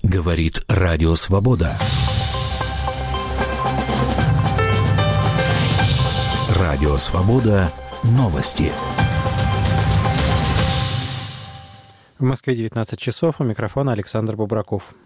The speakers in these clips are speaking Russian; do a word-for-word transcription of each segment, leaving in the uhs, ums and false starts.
Говорит Радио Свобода. Радио Свобода. Новости. В Москве девятнадцать часов. У микрофона Александр Бубраков.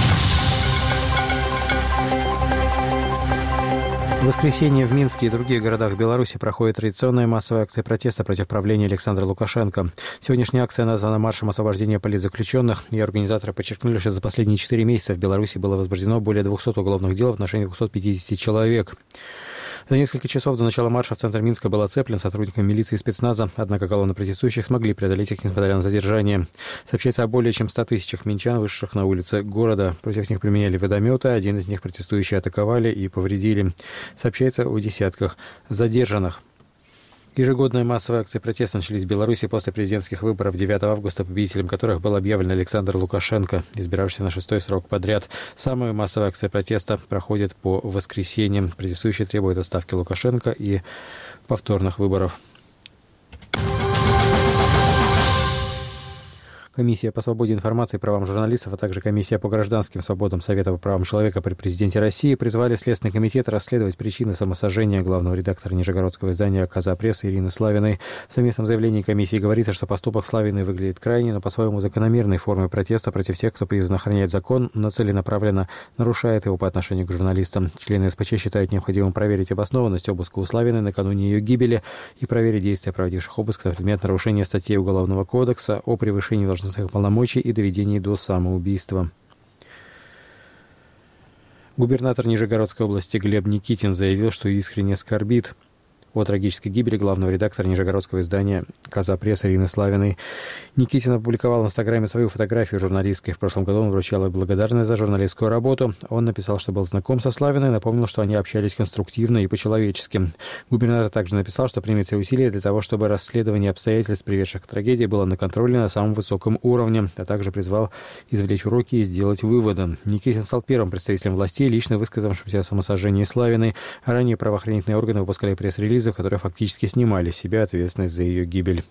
В воскресенье в Минске и других городах Беларуси проходит традиционная массовая акция протеста против правления Александра Лукашенко. Сегодняшняя акция названа маршем освобождения политзаключенных, и организаторы подчеркнули, что за последние четыре месяца в Беларуси было возбуждено более двухсот уголовных дел в отношении двухсот пятидесяти человек. За несколько часов до начала марша в центр Минска был оцеплен сотрудниками милиции и спецназа, однако колонны протестующих смогли преодолеть их, несмотря на задержание. Сообщается о более чем ста тысячах минчан, вышедших на улицы города. Против них применяли водометы, один из них протестующие атаковали и повредили. Сообщается о десятках задержанных. Ежегодная массовая акция протеста начались в Беларуси после президентских выборов девятого августа, победителем которых был объявлен Александр Лукашенко, избиравшийся на шестой срок подряд. Самая массовая акция протеста проходит по воскресеньям. Протестующие требуют отставки Лукашенко и повторных выборов. Комиссия по свободе информации и правам журналистов, а также Комиссия по гражданским свободам Совета по правам человека при президенте России призвали Следственный комитет расследовать причины самосожжения главного редактора нижегородского издания «Коза пресса» Ирины Славиной. В совместном заявлении комиссии говорится, что поступок Славиной выглядит крайне, но по-своему закономерной формой протеста против тех, кто призван охранять закон, но целенаправленно нарушает его по отношению к журналистам. Члены эс пэ че считают необходимым проверить обоснованность обыска у Славиной накануне ее гибели и проверить действия проводивших обыск на предмет нарушения статей Уголовного кодекса о превышении должностных полномочий и доведении до самоубийства. Губернатор Нижегородской области Глеб Никитин заявил, что искренне скорбит о трагической гибели главного редактора нижегородского издания «Коза пресса» Ирины Славиной. Никитин опубликовал в Инстаграме свою фотографию журналистской. В прошлом году он вручал ей благодарность за журналистскую работу. Он написал, что был знаком со Славиной, напомнил, что они общались конструктивно и по-человечески. Губернатор также написал, что примет все усилия для того, чтобы расследование обстоятельств, приведших к трагедии, было на контроле на самом высоком уровне, а также призвал извлечь уроки и сделать выводы. Никитин стал первым представителем властей, лично высказавшимся о самосожжении Славиной. Ранее правоохранительные органы выпускали пресс-релизы, в которых фактически снимали с себя ответственность за ее гибель.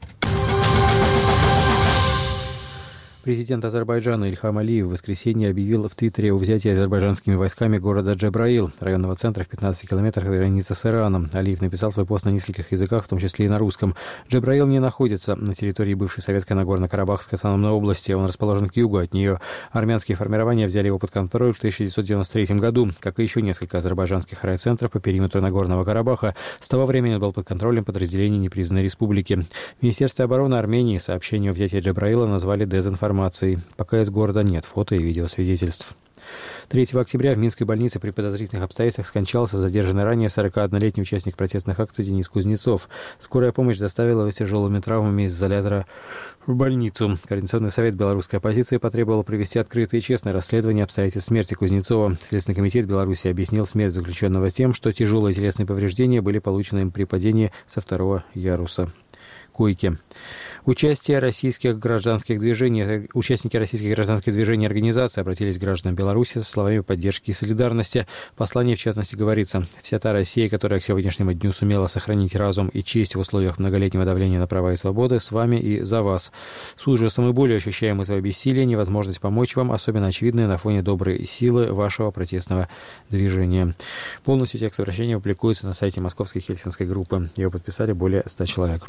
Президент Азербайджана Ильхам Алиев в воскресенье объявил в Твиттере о взятии азербайджанскими войсками города Джебраил, районного центра в пятнадцати километрах от границы с Ираном. Алиев написал свой пост на нескольких языках, в том числе и на русском. Джебраил не находится на территории бывшей советской Нагорно-Карабахской автономной области. Он расположен к югу от нее. Армянские формирования взяли его под контроль в тысяча девятьсот девяносто третьем году, как и еще несколько азербайджанских райцентров по периметру Нагорного Карабаха. С того времени он был под контролем подразделений непризнанной республики. В Министерстве обороны Армении сообщение о взятии Джебраила назвали дезинформацией. Пока из города нет фото и видеосвидетельств. третьего октября в Минской больнице при подозрительных обстоятельствах скончался задержанный ранее сорокаоднолетний участник протестных акций Денис Кузнецов. Скорая помощь доставила его с тяжелыми травмами из изолятора в больницу. Координационный совет белорусской оппозиции потребовал провести открытое и честное расследование обстоятельств смерти Кузнецова. Следственный комитет Беларуси объяснил смерть заключенного тем, что тяжелые телесные повреждения были получены им при падении со второго яруса койки. Участие российских гражданских движений, участники российских гражданских движений и организаций обратились к гражданам Беларуси со словами поддержки и солидарности. В послании, в частности, говорится: «Вся та Россия, которая к сегодняшнему дню сумела сохранить разум и честь в условиях многолетнего давления на права и свободы, с вами и за вас. С ужасом и болью ощущаем мы свое бессилие, невозможность помочь вам, особенно очевидная на фоне доброй силы вашего протестного движения». Полностью текст обращения публикуется на сайте Московской Хельсинской группы. Ее подписали более ста человек.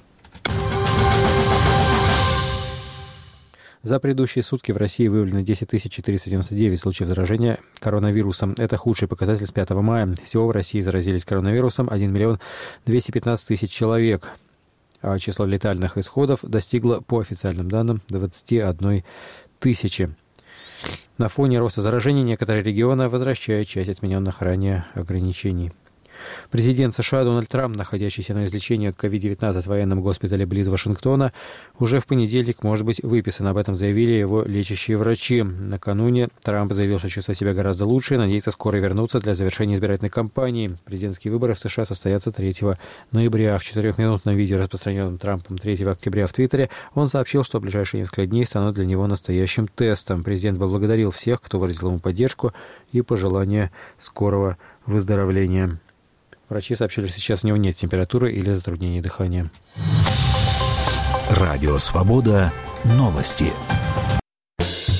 За предыдущие сутки в России выявлено десять тысяч четыреста девяносто девять случаев заражения коронавирусом. Это худший показатель с пятого мая. Всего в России заразились коронавирусом один миллион двести пятнадцать тысяч человек. А число летальных исходов достигло, по официальным данным, двадцать одна тысяча. На фоне роста заражений некоторые регионы возвращают часть отмененных ранее ограничений. Президент США Дональд Трамп, находящийся на излечении от ковид девятнадцать в военном госпитале близ Вашингтона, уже в понедельник может быть выписан. Об этом заявили его лечащие врачи. Накануне Трамп заявил, что чувствует себя гораздо лучше и надеется скоро вернуться для завершения избирательной кампании. Президентские выборы в США состоятся третьего ноября. В четырехминутном видео, распространенном Трампом третьего октября в Твиттере, он сообщил, что ближайшие несколько дней станут для него настоящим тестом. Президент поблагодарил всех, кто выразил ему поддержку и пожелание скорого выздоровления. Врачи сообщили, что сейчас у него нет температуры или затруднений дыхания. Радио «Свобода». Новости.